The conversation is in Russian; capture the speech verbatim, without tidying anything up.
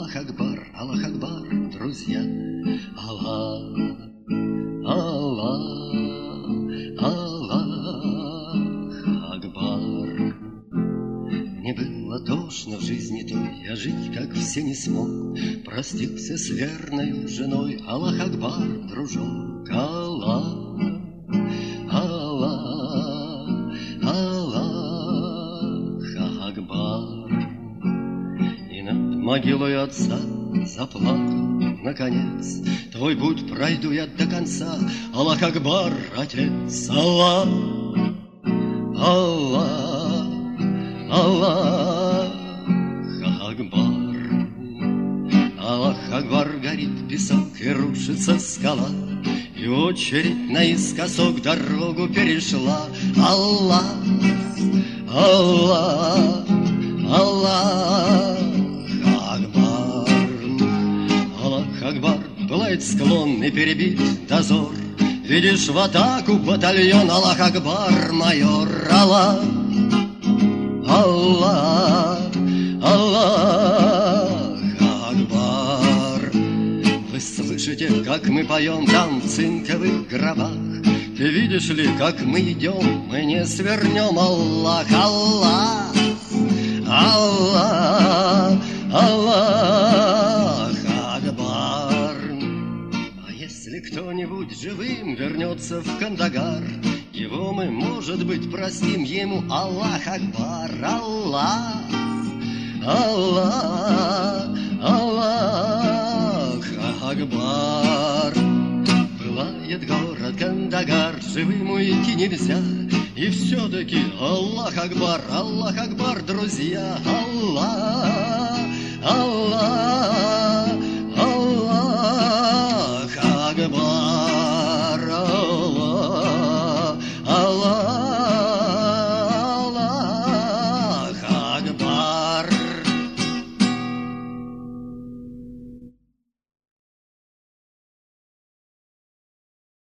Аллах Акбар, Аллах Акбар, друзья. Аллах, Аллах, Аллах Акбар. Мне было тошно в жизни той, я жить, как все, не смог. Простился с верною женой. Аллах Акбар, дружок. Аллах, Аллах, Аллах Акбар. И над могилой отца заплакал, наконец. Твой путь пройду я до конца. Аллах Акбар, отец. Аллах, Аллах, Аллах Акбар. Аллах Акбар, горит песок и рушится скала, и очередь наискосок дорогу перешла. Аллах, Аллах, Аллах Акбар. Аллах Акбар, пылает склон и перебит дозор. Видишь в атаку батальон. Аллах Акбар, майор. Аллах, Аллах, Аллах Акбар. Вы слышите, как мы поем там в цинковых гробах? Ты видишь ли, как мы идем, мы не свернем. Аллах, Аллах, Аллах, Аллах Акбар. А если кто-нибудь живым вернется в Кандагар, его мы, может быть, простим ему. Аллах Акбар, Аллах, Аллах, Аллах Акбар. Бывает город Кандагар, живым уйти нельзя, и все-таки Аллах Акбар, Аллах Акбар, друзья. Аллах, Аллах,